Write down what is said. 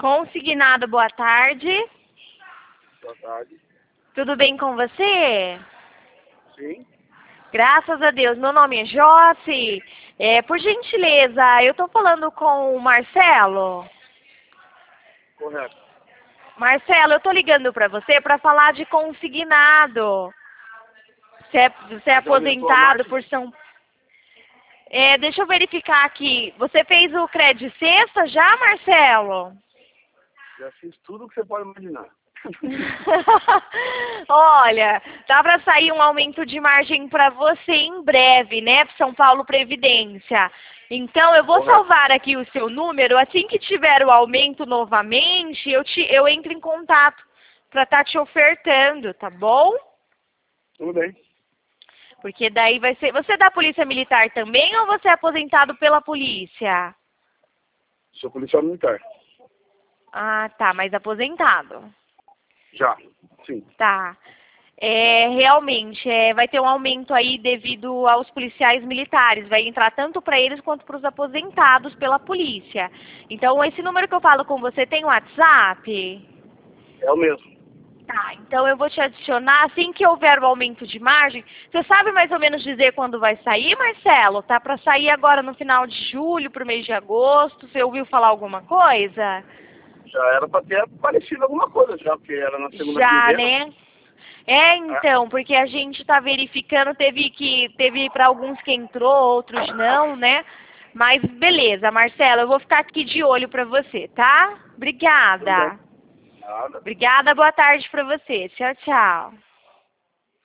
Consignado, boa tarde. Boa tarde. Tudo bem com você? Sim. Graças a Deus. Meu nome é Josi. Por gentileza, eu estou falando com o Marcelo. Correto. Marcelo, eu estou ligando para você para falar de consignado. Você é Já aumentou a aposentado margem? por São... deixa eu verificar aqui. Você fez o Cred Sexta já, Marcelo? Já fiz tudo que você pode imaginar. Olha, tá para sair um aumento de margem para você em breve, né? São Paulo Previdência. Então, eu vou Correto. salvar aqui o seu número. Assim que tiver o aumento novamente, eu entro em contato para estar te ofertando, tá bom? Tudo bem. Porque daí vai ser... Você é da Polícia Militar também ou você é aposentado pela polícia? Sou policial militar. Ah, tá, mas aposentado. Já. Sim. Tá. Realmente, vai ter um aumento aí devido aos policiais militares. Vai entrar tanto para eles quanto para os aposentados pela polícia. Então, esse número que eu falo com você tem WhatsApp? É o mesmo. Tá, então eu vou te adicionar assim que houver o aumento de margem. Você sabe mais ou menos dizer quando vai sair, Marcelo? Tá para sair agora no final de julho, pro mês de agosto. Você ouviu falar alguma coisa? Já era para ter aparecido alguma coisa já, porque era na segunda Já, quinzena. né? Então, porque a gente está verificando, teve para alguns que entrou, outros não, né? Mas beleza, Marcelo, eu vou ficar aqui de olho para você, tá? Tudo bem. Obrigada. Nada. Obrigada, boa tarde para você. Tchau, tchau.